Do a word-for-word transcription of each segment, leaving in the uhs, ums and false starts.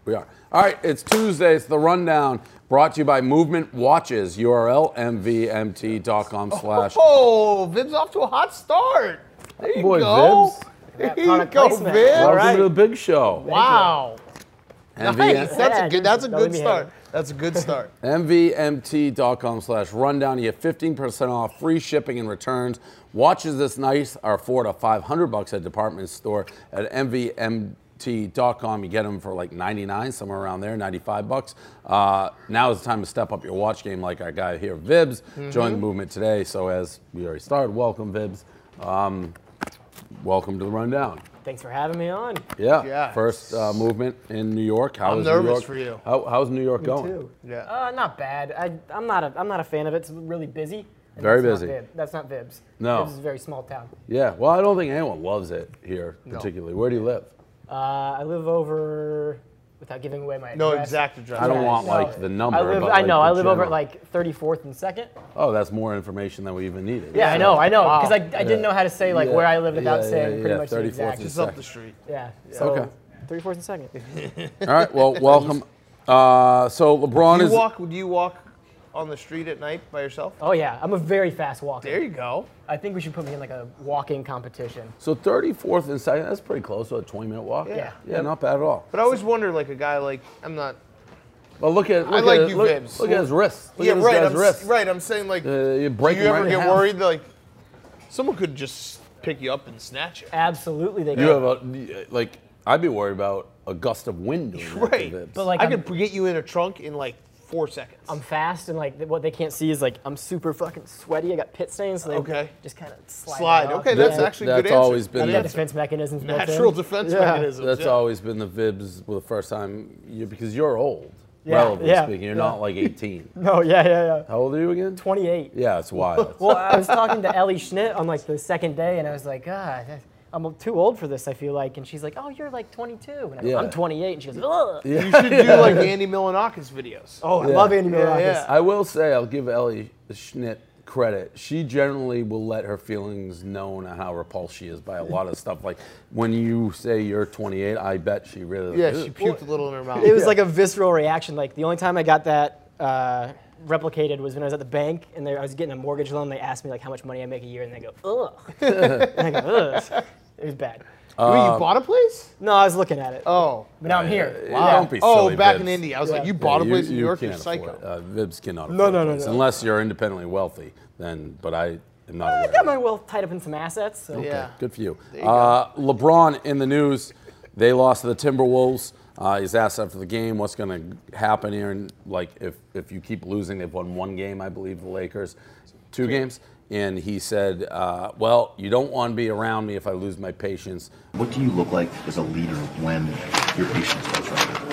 We are. All right, it's Tuesday. It's the Rundown, brought to you by Movement Watches. U R L, M V M T dot com slash. Oh, Vibs off to a hot start. There you Boy, go. Vibs. There Yeah, you product go, placement. Vibs. All Welcome right. to the big show. Wow. M V M Nice. That's a Yeah, good. That's a don't good leave me start. hanging. That's a good start. M V M T dot com slash rundown. You get fifteen percent off, free shipping and returns. Watches this nice are four to five hundred bucks at department store at M V M T dot com. You get them for like ninety-nine, somewhere around there, ninety-five bucks. Uh, now is the time to step up your watch game, like our guy here, Vibs, Mm-hmm. joined the movement today. So as we already started, welcome, Vibs. Um, welcome to the Rundown. Thanks for having me on. Yeah, Yes. first uh, movement in New York. How I'm is nervous New York? for you. How, how's New York going? Too. Yeah. Uh, not bad. I, I'm not a I'm not a fan of it. It's really busy. and Very that's busy. Not Vib. That's not Vibs. No. Vibs is a very small town. Yeah, well, I don't think anyone loves it here No. particularly. Where do you live? Uh, I live over, without giving away my No address. exact address. I don't Yeah, want no. like the number. I live. but, I like, know. the I live over at general. like thirty-fourth and second. Oh, that's more information than we even needed. Yeah, I know. I know. Wow. Because I, I didn't know how to say like Yeah, where I live without yeah, saying yeah, pretty yeah, much the thirty-fourth exact. and Just up the street. Yeah. So Okay. thirty-fourth and second. All right. Well, welcome. Uh, so LeBron Do you is. walk? Do you walk on the street at night by yourself? Oh yeah, I'm a very fast walker. There you go. I think we should put me in like a walking competition. So thirty-fourth and second. That's pretty close. So a twenty-minute walk. Yeah. Yeah, not bad at all. But I always wonder, like a guy like I'm not. But look at. Look like at, you, look, Vibs. Look at his wrists. Look yeah, at this right. guy's I'm, s- wrists. right. I'm saying like. Uh, you do break you them ever right in get half. worried that, like someone could just pick you up and snatch you? Absolutely, they You can. have a like. I'd be worried about a gust of wind doing that to Right. Vibs. But like I I'm, could get you in a trunk in like four seconds. I'm fast and like what they can't see is like I'm super fucking sweaty. I got pit stains, so they Okay. just kind of slide. Slide. off. Okay, Yeah. that's actually a That's good answer. always been Good Yeah, the- answer. defense mechanisms. built in. Natural defense Yeah. mechanisms. That's yeah. always been the Vibs. Well, the first time you because you're old. Yeah, relatively yeah, speaking, you're yeah. not like eighteen. No, yeah, yeah, yeah. How old are you again? twenty-eight. Yeah, it's wild. Well, I was talking to Ellie Schnitt on like the second day, and I was like, God, I'm too old for this. I feel like, and she's like, Oh, you're like twenty-two, and I go, Yeah. I'm twenty-eight, and she goes, Ugh. Yeah. You should do like Andy Milonakis videos. Oh, I Yeah. love Andy Yeah, Milonakis. yeah. I will say, I'll give Ellie Schnitt credit. She generally will let her feelings known on how repulsed she is by a lot of stuff. Like when you say you're twenty-eight, I bet she really. Yeah, like, she "Ugh." puked a little in her mouth. It was Yeah. like a visceral reaction. Like the only time I got that uh, replicated was when I was at the bank and they, I was getting a mortgage loan. They asked me like how much money I make a year, and they go, ugh. and I go, ugh. It was bad. Wait, you bought a place? No, I was looking at it. Oh. But now I'm here. Wow. Don't be Oh, silly, back Vibs. in India. I was Yeah. like, you bought a Yeah, place you- in New you York? You're can't psycho. afford it. Uh, Vibs cannot. No, afford no, a no, place. no. Unless you're independently wealthy, then. But I am not I aware. got of my that. wealth tied up in some assets. So. Yeah. Good for you. you Uh, LeBron in the news. They lost to the Timberwolves. Uh, he's asked after the game what's going to happen here, and like if if you keep losing, they've won one game, I believe, the Lakers, two games, and he said, uh, "Well, you don't want to be around me if I lose my patience." What do you look like as a leader when your patience goes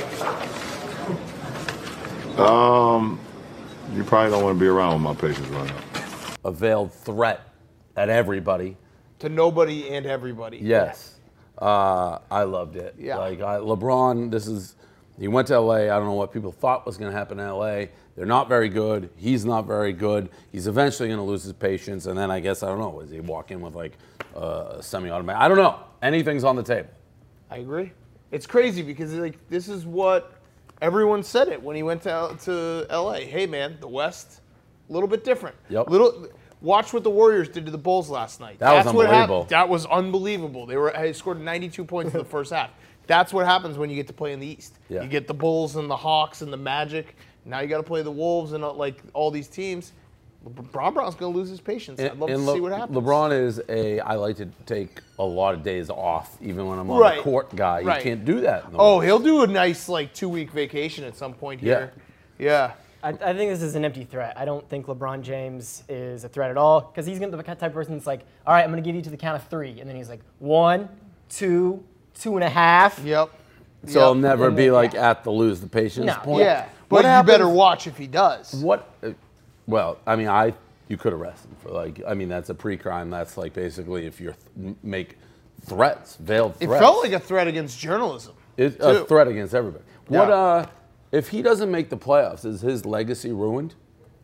right? Um, you probably don't want to be around with my patients right now. A veiled threat at everybody. To nobody and everybody. Yes. Uh, I loved it. Yeah. Like I, LeBron, this is, he went to L A. I don't know what people thought was going to happen in L A. They're not very good. He's not very good. He's eventually going to lose his patience. And then I guess, I don't know, does he walk in with like a semi-automatic? I don't know. Anything's on the table. I agree. It's crazy because like this is what everyone said it when he went to L- to L A. Hey man, the West, a little bit different. Yep. Little. Watch what the Warriors did to the Bulls last night. That was That's what hap- unbelievable. That was unbelievable. They were they scored ninety-two points in the first half. That's what happens when you get to play in the East. Yeah. You get the Bulls and the Hawks and the Magic. Now you got to play the Wolves and uh, like all these teams. LeBron Brown's going to lose his patience. I'd love to Le- see what happens. LeBron is a, I like to take a lot of days off, even when I'm on Right. the court guy. You Right. can't do that. in the Oh, West. he'll do a nice like two-week vacation at some point here. Yeah. I, I think this is an empty threat. I don't think LeBron James is a threat at all because he's gonna be the type of person that's like, all right, I'm gonna give you to the count of three, and then he's like, one, two, two and a half. Yep. So Yep. he'll never And be then- like yeah. at the lose the patience No. point. Yeah. What But you happens- better watch if he does. What? uh, Well, I mean, I you could arrest him for like. I mean, that's a pre-crime. That's like basically if you th- make threats, veiled It threats. felt like a threat against journalism. It's a too. threat against everybody. What? Yeah. Uh, if he doesn't make the playoffs, is his legacy ruined?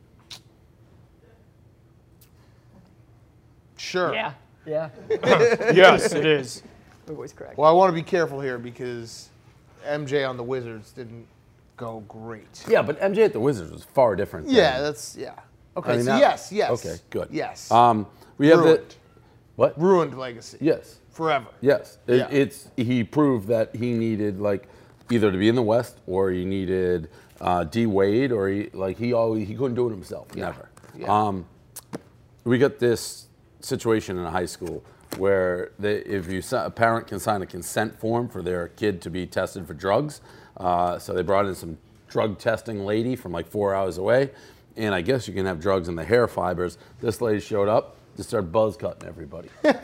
Sure. Yeah. Yeah. Yes, it is. My voice cracked. Well, I want to be careful here because M J on the Wizards didn't go great. Yeah, but M J at the Wizards was far different. Than, Yeah, that's yeah. Okay, I mean, so that- yes, yes. Okay, good. Yes. Um, we have Ruined. the what? Ruined legacy. Yes. Forever. Yes. It, Yeah. It's he proved that he needed like either to be in the West or he needed uh, D Wade or he like he always he couldn't do it himself. Never. Yeah. Um, we got this situation in a high school where they, if you si- a parent can sign a consent form for their kid to be tested for drugs, uh, so they brought in some drug testing lady from like four hours away, and I guess you can have drugs in the hair fibers. This lady showed up, just started buzz cutting everybody,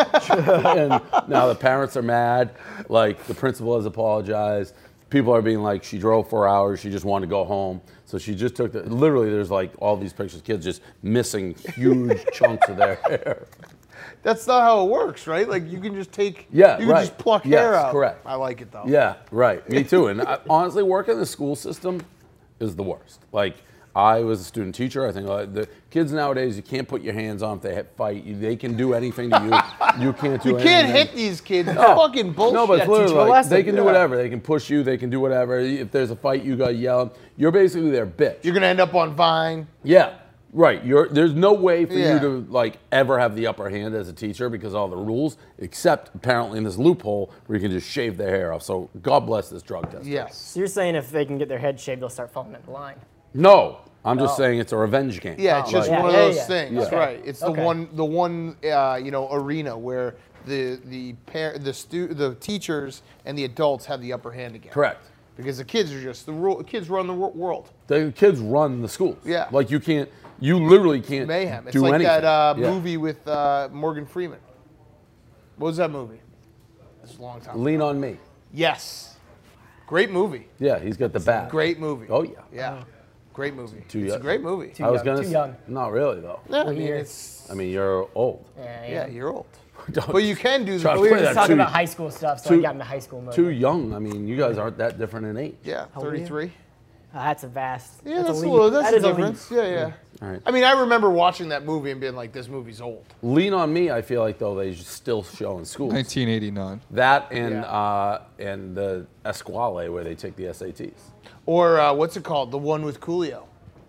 and now the parents are mad. Like the principal has apologized. People are being like, she drove four hours, she just wanted to go home. So she just took the, literally there's like all these pictures, kids just missing huge chunks of their hair. That's not how it works, right? Like you can just take. Yeah, You can right. just pluck Yes, hair out. correct. I like it though. Yeah, right. Me too. And I, honestly, working in the school system is the worst. Like, I was a student teacher. I think uh, the kids nowadays, you can't put your hands on if they hit- fight. You, they can do anything to you. You can't do You anything. can't hit these kids. It's fucking bullshit. No, but it's teach literally them a like, lesson. they can do Yeah. whatever. They can push you. They can do whatever. If there's a fight, you got to yell. You're basically their bitch. You're gonna end up on Vine. Yeah, right. You're there's no way for Yeah. you to like ever have the upper hand as a teacher because of all the rules, except apparently in this loophole where you can just shave their hair off. So God bless this drug test. Yes. So you're saying if they can get their head shaved, they'll start falling in line. No, I'm just saying it's a revenge game. Yeah, it's just Yeah, one of yeah, those yeah. things, Okay. right? It's the Okay. one, the one, uh, you know, arena where the the par- the stu- the teachers and the adults have the upper hand again. Correct. Because the kids are just the rule. Kids run the wor- world. The kids run the schools. Yeah. Like you can't, you literally can't Mayhem. It's do like anything. that uh, Yeah. movie with uh, Morgan Freeman. What was that movie? It's a long time. Lean on me. Yes. Great movie. Yeah, he's got the bat. Great movie. Oh, yeah. Yeah. Great movie. Too it's young. a great movie. I was young, gonna too say, young. not really though. Yeah, I mean, year. it's I mean, you're old. Yeah, yeah, you're old. Don't- But you can do the Try to We were play just that talking too- about high school stuff, so too- I got into high school mode. Too young. I mean, you guys aren't that different in age. Yeah, old are you? thirty-three. Uh, that's a vast. Yeah, that's, a leap. little. That's That a is a leap. difference. Yeah, yeah. All right. I mean, I remember watching that movie and being like, "This movie's old." Lean on me. I feel like though they still show in schools. nineteen eighty-nine. That and Yeah. uh, and the Esquale where they take the S A Ts. Or uh, what's it called? The one with Coolio.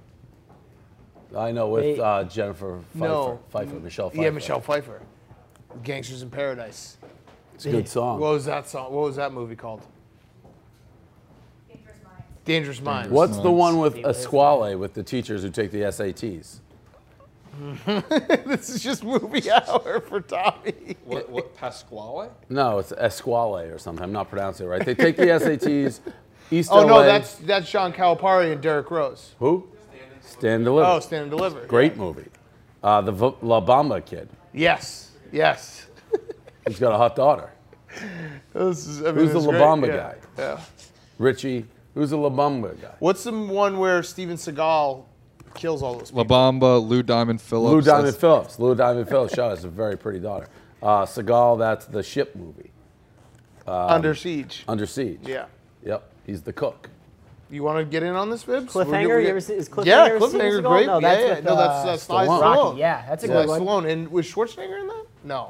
I know with Wait. uh, Jennifer Pfeiffer, No. Pfeiffer, Michelle Pfeiffer. Yeah, Michelle Pfeiffer. Gangsters in Paradise. It's a good song. What was that song? What was that movie called? Dangerous Minds. What's the Minds. one with Esquale with the teachers who take the S A Ts? This is just movie hour for Tommy. What, what, Pasquale? No, it's Esquale or something. I'm not pronouncing it right. They take the S A Ts. East Oh L A. no, that's that's Sean Calipari and Derek Rose. who? Stand Deliver. Oh, Stand and Deliver. Great movie. Uh, the v- La Bamba kid. Yes, yes. He's got a hot daughter. This is, I mean, Who's the it's La great. Bamba Yeah, guy? Yeah. Richie. Who's the La Bamba guy? What's the one where Steven Seagal kills all those people? La Bamba, Lou Diamond Phillips. Lou Diamond that's- Phillips. Lou Diamond Phillips. Shout out, it's a very pretty daughter. Uh, Seagal, that's the ship movie. Under Siege. Under Siege. Yeah. Yep. He's the cook. You want to get in on this, Vibbs? We're Cliffhanger? gonna- You ever see- is Cliffhanger Yeah, Steven Cliffhanger, Seagal? great. No, yeah, that's yeah. with, no, that's uh, that's Sly Stallone. Rocky, Stallone. yeah, that's a Sly good one. Stallone. And was Schwarzenegger in that? No.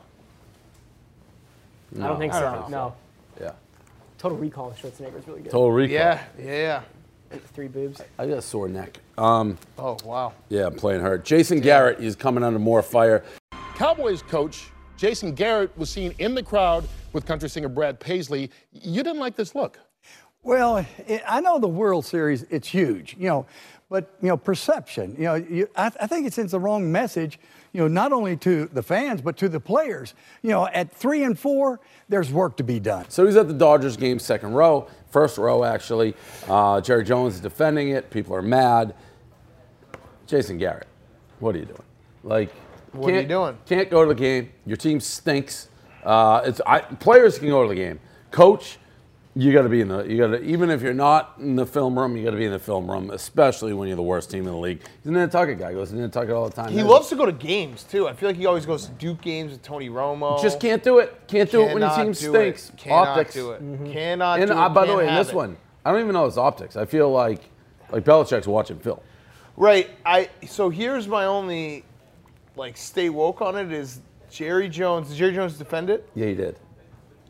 I don't think I so. don't think no. Yeah. Total Recall. Schwarzenegger's really good. Total Recall. Yeah, yeah, yeah. Three boobs. I got a sore neck. Um, Oh, wow. yeah, I'm playing hurt. Jason Garrett is coming under more fire. Cowboys coach Jason Garrett was seen in the crowd with country singer Brad Paisley. You didn't like this look. Well, it, I know the World Series, it's huge, you know, but, you know, perception, you know, you, I, I think it sends the wrong message, you know, not only to the fans, but to the players. You know, at three and four, there's work to be done. So he's at the Dodgers game, second row, first row actually. Uh, Jerry Jones is defending it. People are mad. Jason Garrett, what are you doing? Like, What are you can't- doing? Can't go to the game. Your team stinks. Uh, it's I, players can go to the game. Coach, you got to be in the. You got to even if you're not in the film room, you got to be in the film room, especially when you're the worst team in the league. He's a Nantucket guy. He goes to Nantucket all the time. He Man, loves to go to games, too. I feel like he always goes to Duke games with Tony Romo. Just can't do it. Can't do it when your Cannot team do stinks. It. Cannot Optics. do it. Cannot And do it. uh, by the Can't way, in have this it. one, I don't even know it's optics. I feel like like Belichick's watching film. Right. I. So here's my only, like, stay woke on it is Jerry Jones. Did Jerry Jones defend it? Yeah, he did.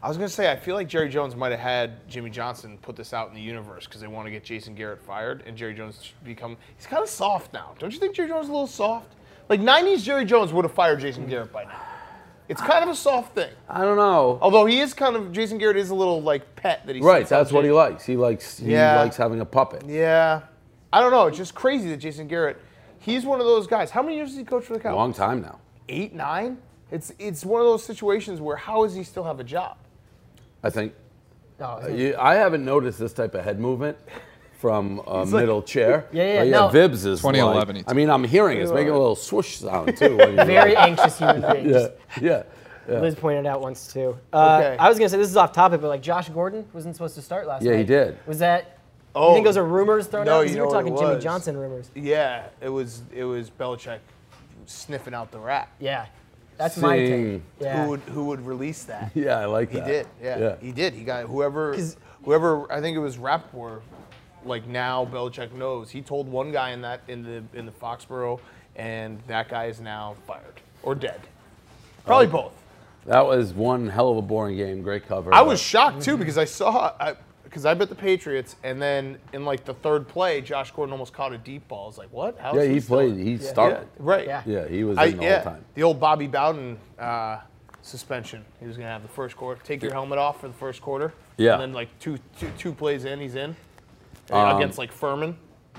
I was gonna say, I feel like Jerry Jones might have had Jimmy Johnson put this out in the universe because they want to get Jason Garrett fired, and Jerry Jones should become. He's kind of soft now. Don't you think Jerry Jones is a little soft? Like nineties Jerry Jones would have fired Jason Garrett by now. It's kind of a soft thing. I don't know. Although he is kind of Jason Garrett is a little like pet that he. Right, sits on that's what he Jay- likes. He likes he Yeah. likes having a puppet. Yeah, I don't know. It's just crazy that Jason Garrett. He's one of those guys. How many years has he coached for the Cowboys? Long time now. Eight, nine. It's it's one of those situations where how does he still have a job? I think. Oh, Uh, is it- you, I haven't noticed this type of head movement from a like- middle chair. Yeah, yeah, But no. Vibs is twenty eleven like, he I mean, I'm hearing it. It's making a little swoosh sound too. when you- very anxious human being. Yeah, yeah. yeah. Liz pointed out once too. Uh, Okay. I was gonna say this is off topic, but like Josh Gordon wasn't supposed to start last Yeah, night. he did. Was that? Oh, you think those are rumors thrown no, out? 'Cause you you know were what talking it Jimmy was. Johnson rumors. Yeah, it was it was Belichick sniffing out the rat. Yeah, that's my take. Seeing- Yeah. Who would who would release that? Yeah, I like He that. did. Yeah, yeah. he did. He got whoever 'Cause- whoever I think it was Rappaport. Like now, Belichick knows. He told one guy in that in the in the Foxborough, and that guy is now fired or dead. Probably both. That was one hell of a boring game. Great cover. I but- was shocked too because I saw I because I bet the Patriots, and then in like the third play, Josh Gordon almost caught a deep ball. I was like, what? How Yeah, is he still- played. He Yeah, started. right. Yeah. Yeah, he was I, in the yeah, whole time. the old Bobby Bowden uh, suspension. He was gonna have the first quarter. Take your helmet off for the first quarter. Yeah. And then like two two, two plays in, he's in uh, Um, against like Furman.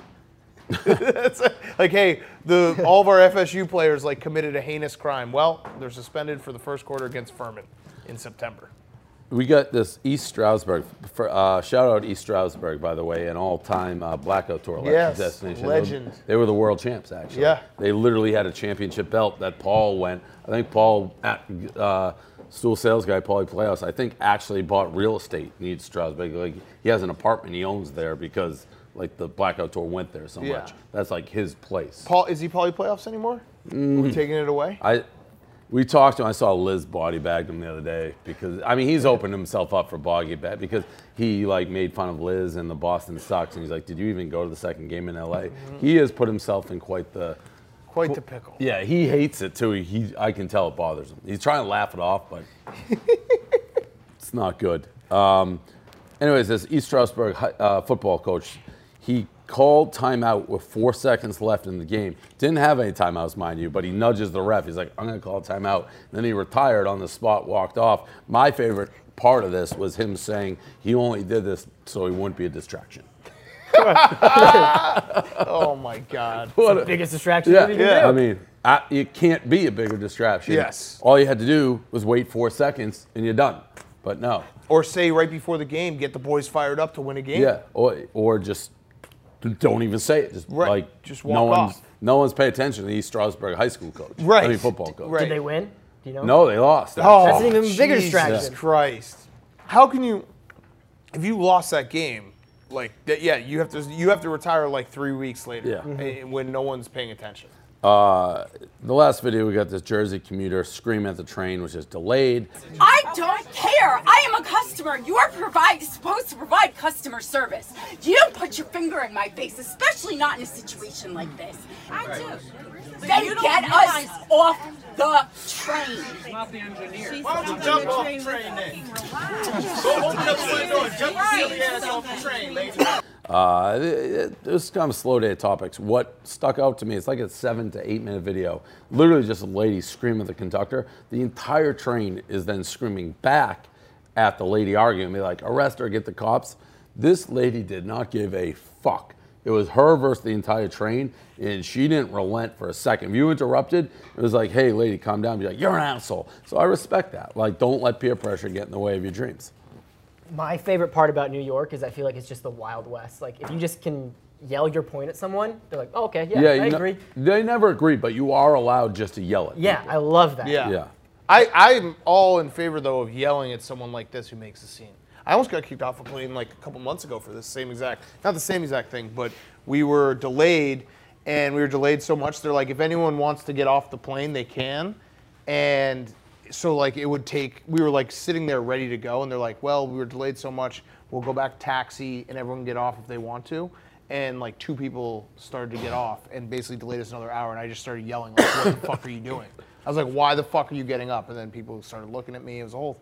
It's like, hey, the all of our F S U players like committed a heinous crime. Well, they're suspended for the first quarter against Furman in September. We got this East Stroudsburg. For, uh, shout out East Stroudsburg, by the way, an all-time uh, blackout tour Yes, destination. legend. They were, they were the world champs, actually. Yeah. They literally had a championship belt that Paul went. I think Paul, at, uh, stool sales guy, Paulie Playhouse, I think actually bought real estate in East Stroudsburg. Like he has an apartment he owns there because like the blackout tour went there so Yeah. much. That's like his place. Paul, is he Paulie playoffs anymore? Are we taking it away? I, we talked to him. I saw Liz body bagged him the other day because I mean he's opened himself up for bogey bet because he like made fun of Liz and the Boston Sox and he's like, did you even go to the second game in L A? Mm-hmm. He has put himself in quite the. Quite the pickle. Yeah, he hates it too. He, I can tell it bothers him. He's trying to laugh it off, but it's not good. Um, anyways, this East Stroudsburg hi- uh, football coach, he called timeout with four seconds left in the game. Didn't have any timeouts, mind you, but he nudges the ref. He's like, I'm going to call a timeout. Then he retired on the spot, walked off. My favorite part of this was him saying he only did this so he wouldn't be a distraction. Oh my God. What a- Biggest distraction Yeah, you can yeah. do. I mean, I, it can't be a bigger distraction. Yes. All you had to do was wait four seconds and you're done. But no. Or say right before the game, get the boys fired up to win a game. Yeah. Or or just don't even say it. Just Right. like Just no walk one's off. no one's pay attention to the East Stroudsburg High School coach. Right. I mean football coach. Right. Did they win? Do you know? No, they lost. Oh, That's an even bigger Jesus distraction. Christ. How can you, if you lost that game, like that? Yeah, you have to you have to retire like three weeks later. Yeah. eh, when no one's paying attention. Uh, the last video, we got this Jersey commuter screaming at the train, which is delayed. I don't care. I am a customer. You are provide, supposed to provide customer service. You don't put your finger in my face, especially not in a situation like this. I do. Then get us off the train. Not the engineer. Why don't you jump off the train then? Go open up the window and jump your silly ass off the train, lady. Uh, it, it, it was kind of slow day of topics. What stuck out to me, it's like a seven to eight minute video. Literally just a lady screaming at the conductor. The entire train is then screaming back at the lady arguing, be like, arrest her, get the cops. This lady did not give a fuck. It was her versus the entire train, and she didn't relent for a second. If you interrupted, it was like, hey, lady, calm down. Be like, you're an asshole. So I respect that. Like, don't let peer pressure get in the way of your dreams. My favorite part about New York is I feel like it's just the Wild West. Like if you just can yell your point at someone, they're like, oh, okay, yeah, I you know- agree. they never agree, but you are allowed just to yell at Yeah, people. I love that. Yeah. Yeah. I, I'm all in favor, though, of yelling at someone like this who makes a scene. I almost got kicked off a plane like a couple months ago for this same exact, not the same exact thing, but we were delayed, and we were delayed so much, they're like, if anyone wants to get off the plane, they can. And so, like, it would take, we were, like, sitting there ready to go, and they're like, well, we were delayed so much, we'll go back taxi, and everyone can get off if they want to. And, like, two people started to get off and basically delayed us another hour, and I just started yelling, like, what the fuck are you doing? I was like, why the fuck are you getting up? And then people started looking at me. It was a whole,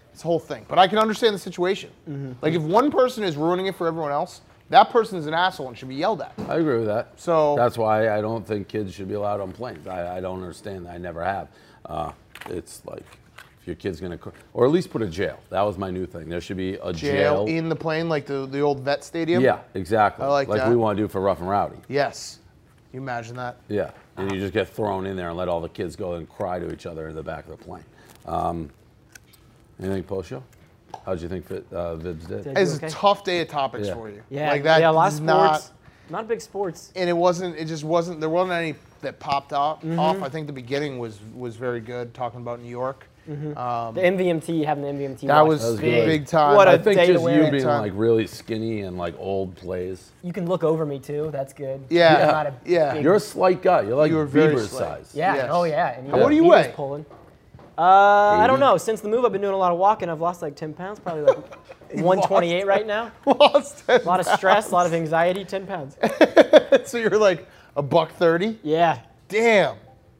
It's the whole thing. But I can understand the situation. Mm-hmm. Like if one person is ruining it for everyone else, that person is an asshole and should be yelled at. I agree with that. So that's why I don't think kids should be allowed on planes. I, I don't understand. I never have. Uh, it's like if your kid's gonna, cr- or at least put a jail. That was my new thing. There should be a jail, jail. in the plane, like the, the old vet stadium. Yeah, exactly. I like like that. we want to do for Rough and Rowdy. Yes. You imagine that? Yeah, and you just get thrown in there and let all the kids go and cry to each other in the back of the plane. Um, anything post show? How did you think Fit, uh, Vibs did? Did I It's do a okay? tough day of topics Yeah. for you. Yeah, like that. yeah, a lot of is sports. Not, Not big sports. and it wasn't. It just wasn't. There wasn't any that popped off. Mhm. Off. I think the beginning was was very good. Talking about New York. Mhm. Um, The M V M T, having the M V M T. That watch was big, big time. What a I think day to just win. you Big being time. like really skinny and like old plays. You can look over me too. That's good. Yeah, I'm not a yeah. big- You're a slight guy. You're like You were very Bieber's slight. size. Yeah. Yes. Oh yeah. And How- what do you he was weigh? Pulling. Uh, I don't eighty? know. Since the move, I've been doing a lot of walking. I've lost like ten pounds, probably like one twenty-eight right now. Lost A lot of stress, a lot of anxiety. ten pounds. So you're like a buck thirty. Yeah. Damn.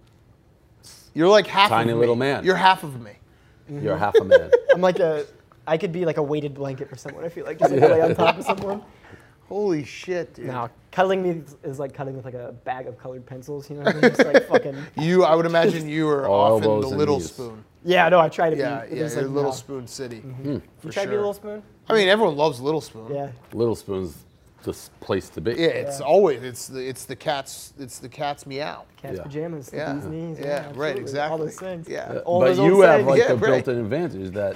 You're like half Tiny of me. little man. You're half of me. You're half a man. I'm like a. I could be like a weighted blanket for someone. I feel like just like lay on top of someone. Holy shit, dude. No, cuddling me is- is like cuddling with like a bag of colored pencils. You know what I mean? Just like fucking. You, I would imagine you were All often elbows the and little knees. spoon. Yeah, no, I try to Yeah, be. yeah, It's you're like, Little no. Spoon City. You For try to be a sure. little spoon. I mean, everyone loves Little Spoon. Yeah. Little Spoon's the s- place to be. Yeah, it's Yeah. always it's the it's the cat's it's the cat's meow. Cat's Yeah. pajamas, the Yeah. bee's knees. Yeah, Yeah, right, absolutely. exactly. All those things. Yeah. Uh, All but those old you have sayings. like Yeah, the right. built-in advantage that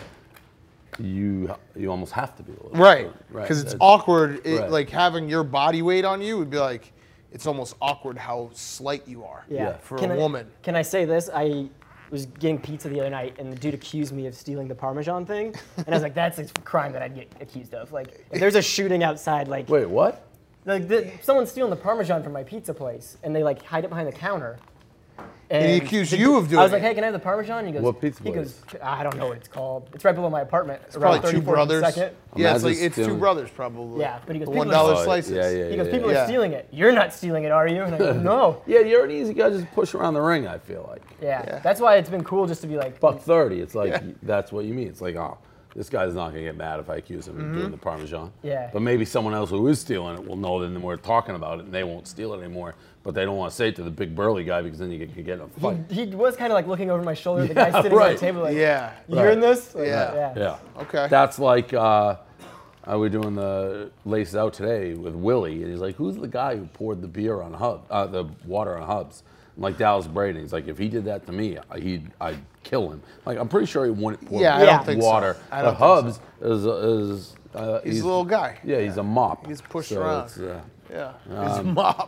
you you almost have to be a little Right, spoon. because it's That's- awkward. It, right. Like having your body weight on you would be like, it's almost awkward how slight you are. Yeah. For Can a I- woman. Can I say this? I was getting pizza the other night, and the dude accused me of stealing the Parmesan thing, and I was like, "That's a crime that I'd get accused of." Like, if there's a shooting outside, like, Wait, what? like the, someone's stealing the Parmesan from my pizza place, and they like hide it behind the counter. And he accused the- you of doing I was like, it. "Hey, can I have the Parmesan?" And he goes, What pizza He place? goes, "I don't know what it's called. It's right below my apartment." It's Probably two thirty-fourth and brothers. Second. Yeah, it's Imagine like it's two stealing- brothers probably. Yeah, but he goes, The "People one are- dollar Oh, slices. yeah, yeah, He goes, yeah, "People yeah. are stealing it. You're not stealing it, are you?" And I go, "No." Yeah, you're an easy guy. Just push around the ring. I feel like. Yeah. Yeah. That's why it's been cool just to be like, Buck thirty. It's like that's what you mean. It's like, oh, this guy's not gonna get mad if I accuse him of doing the Parmesan. Yeah. But maybe someone else who is stealing it will know that we're talking about it and they won't steal it anymore. But they don't want to say it to the big burly guy because then you could get in a fight. He, he was kind of like looking over my shoulder. The Yeah, guy sitting right. at the table, like, Yeah. "You hearing this?" Like, Yeah. Yeah. Okay. That's like uh, I was doing the Laces Out today with Willie, and he's like, "Who's the guy who poured the beer on Hub, uh, the water on Hubs?" I'm like, Dallas Brady. He's like, if he did that to me, I- he'd I'd kill him. Like, I'm pretty sure he wouldn't pour Yeah, I don't think so. water. I don't but think Hubs is is uh, He's a little guy. Yeah, he's a mop. He's pushed So around. it's, uh, Yeah. Um, His mop.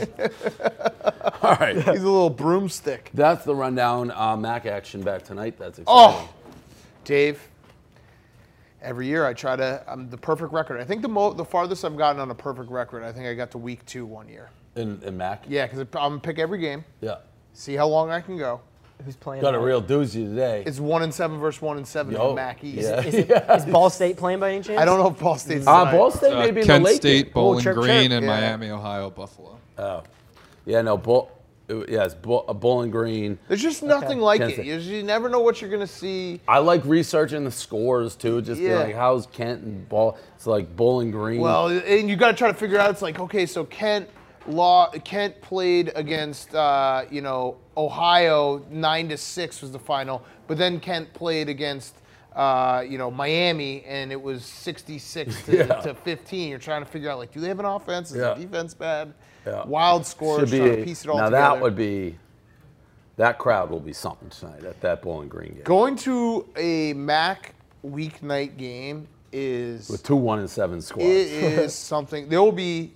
all right. He's a little broomstick. That's the rundown. Uh, Mac action back tonight. That's exciting. Oh, Dave. Every year I try to. I'm the perfect record. I think the mo- the farthest I've gotten on a perfect record. I think I got to week two one year. In, in Mac? Yeah, because I'm gonna pick every game. Yeah. See how long I can go. Who's playing? Got a now? real doozy today. It's one and seven versus one and seven Yo, in Mac East. yeah. Is, it, is Ball State playing by any chance? I don't know if Ball State's Uh, tonight. Ball State Uh, maybe in Kent the late State, game. Bowling chirp, Green, chirp. and Yeah. Miami, Ohio, Buffalo. Oh. Yeah, no, Bull, yeah, it's Bull, uh, Bowling Green. There's just nothing like Kent it. State. You, you never know what you're gonna see. I like researching the scores too. Just be Yeah. like, how's Kent and Ball? It's like Bowling Green. Well, and you got to try to figure out. It's like, okay, so Kent law Kent played against uh, you know Ohio nine to six was the final, but then Kent played against uh, you know Miami and it was sixty-six to, Yeah. to fifteen. You're trying to figure out like, do they have an offense? Is Yeah. the defense bad? Yeah. Wild scores. Should Trying to be, piece it all now together. that would be, that crowd will be something tonight at that Bowling Green game. Going to a Mac weeknight game is With two one and seven squads. It is something. There will be,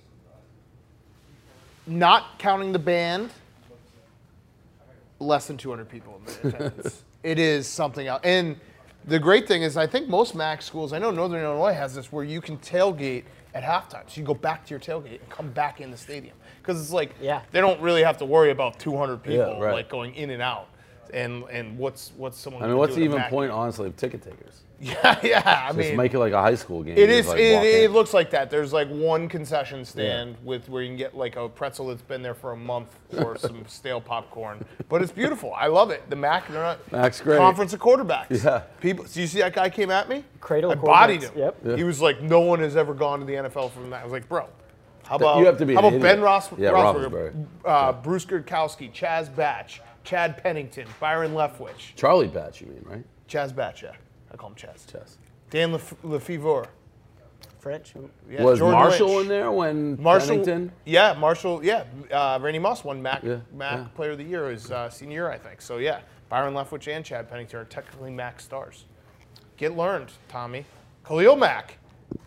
not counting the band, less than two hundred people in the attendance. It is something else. And the great thing is, I think most Mac schools, I know Northern Illinois has this, where you can tailgate at halftime. So you go back to your tailgate and come back in the stadium. Because it's like, Yeah. they don't really have to worry about two hundred people Yeah, right. like going in and out. And and what's what's someone? I mean, gonna what's do the at a even Mac point, game? honestly, of ticket takers? Yeah, yeah. I Just mean, make it like a high school game. It You is. just, like, it, walk it in. looks like that. There's like one concession stand with where you can get like a pretzel that's been there for a month or some stale popcorn. But it's beautiful. I love it. The Mac. They're not. Mac's great. Conference of quarterbacks. Yeah. People. So you see that guy came at me? Cradle I of bodied him. quarterbacks, yep. Yeah. He was like, no one has ever gone to the N F L from that. I was like, bro. How That- about you have to be how an about Ben idiot. Ross, Yeah, Roethlisberger, Roethlisberger. uh, Bruce Gurkowski, Chaz Batch, Chad Pennington, Byron Leftwich, Charlie Batch, you mean, right? Chaz Batch. Yeah, I call him Chaz. Chess. Dan Lef- Lefevre. French. Yeah, Was Jordan Marshall Lynch. in there when Marshall, Pennington? yeah, Marshall, yeah. Uh, Randy Moss won Mac, Yeah, Mac yeah. Player of the Year his uh, senior year, I think. So yeah, Byron Leftwich and Chad Pennington are technically Mac stars. Get learned, Tommy. Khalil Mack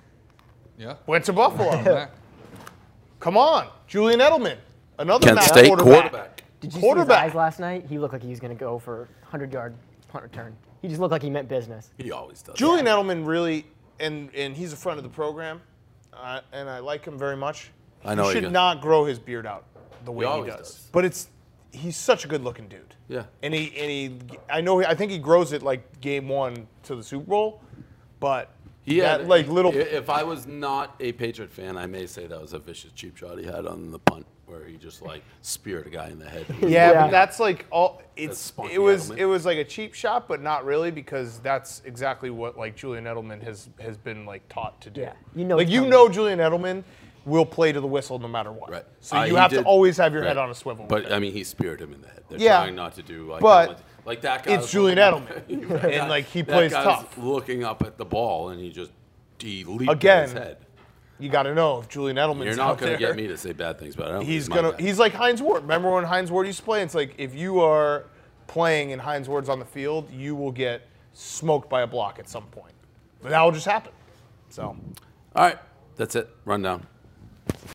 Yeah. went to Buffalo. Mac. Come on, Julian Edelman, another Kent Mac State quarterback. quarterback. Did you see his Quarterback. eyes last night? He looked like he was going to go for hundred yard punt return. He just looked like he meant business. He always does. Julian Edelman really, and and he's a friend of the program, uh, and I like him very much. I know He he should does. not grow his beard out the way he, always does. does. But it's he's such a good-looking dude. Yeah. And he and he, I know he, I think he grows it like game one to the Super Bowl, but He that had, like little. i- If I was not a Patriot fan, I may say that was a vicious cheap shot he had on the punt, where he just like speared a guy in the head. Yeah, Yeah. but that's like all. It's spunky it was Edelman. it was like a cheap shot, but not really because that's exactly what like Julian Edelman has has been like taught to do. Yeah, you know like it's you coming. know Julian Edelman will play to the whistle no matter what. Right. So Uh, you he have to did- always have your head right. on a swivel. But with it. I mean, he speared him in the head. They're Yeah, trying not to do like but that. like that guy. it's was Julian looking Edelman, up- and like he that plays guy's tough. looking up at the ball, and he just he leaped Again, at his head. You got to know if Julian Edelman's You're not out going to there. get me to say bad things about him. He's my gonna. guy. He's like Heinz Ward. Remember when Heinz Ward used to play? It's like if you are playing and Heinz Ward's on the field, you will get smoked by a block at some point. But that will just happen. So. All right, that's it. Rundown.